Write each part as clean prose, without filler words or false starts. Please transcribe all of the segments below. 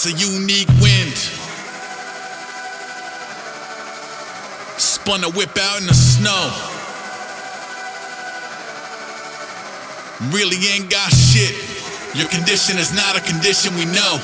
That's a unique wind. Spun a whip out in the snow. Really ain't got shit. Your condition is not a condition we know.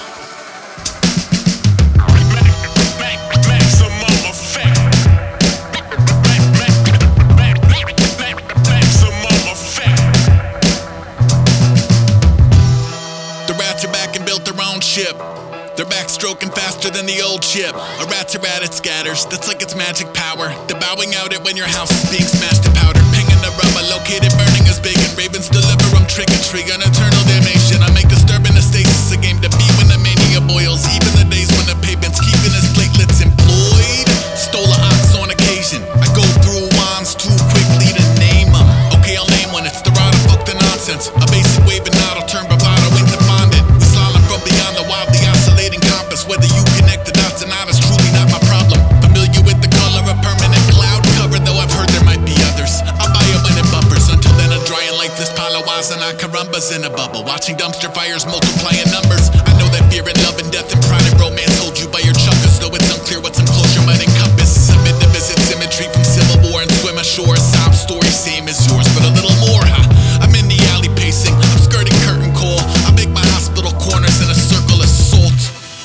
The rats are back and built their own ship. They're backstroking faster than the old ship. A rat's a rat, it scatters, that's like its magic power. They're bowing out it when your house is being smashed to powder. Pinging the rubber, located, burning as bacon. Ravens deliver them trick or treat, an eternal damnation. I make disturbing the stasis a game to beat when the mania boils. Even the days when the pavement's keeping his platelets employed. Stole a ox on occasion. I go through wands too quickly to name them. Okay, I'll name one, it's the rod, fuck the nonsense. A basic waving nod, I'll turn bravado into fondant. We slalom from beyond the wildly oscillating compass. Whether you connect the dots or not is truly not my problem. Familiar with the color of permanent cloud cover, though I've heard there might be others. I'll buy a when it buffers. Until then, I'm dry and lifeless palawas and carumbas in a bubble. Watching dumpster fires multiply in numbers. I know that fear and love and death and pride and romance hold you by your chuckers, though it's unclear what some closure might encompass. Submit to visit symmetry from Civil War and swim ashore. A sob story same as yours, but a little more, huh? I'm in the alley pacing, I'm skirting curtain call. I make my hospital corners in a circle of salt.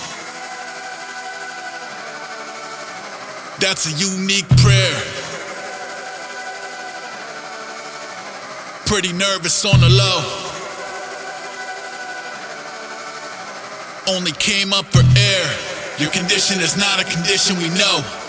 That's a unique prayer. Pretty nervous on the low. Only came up for air. Your condition is not a condition we know.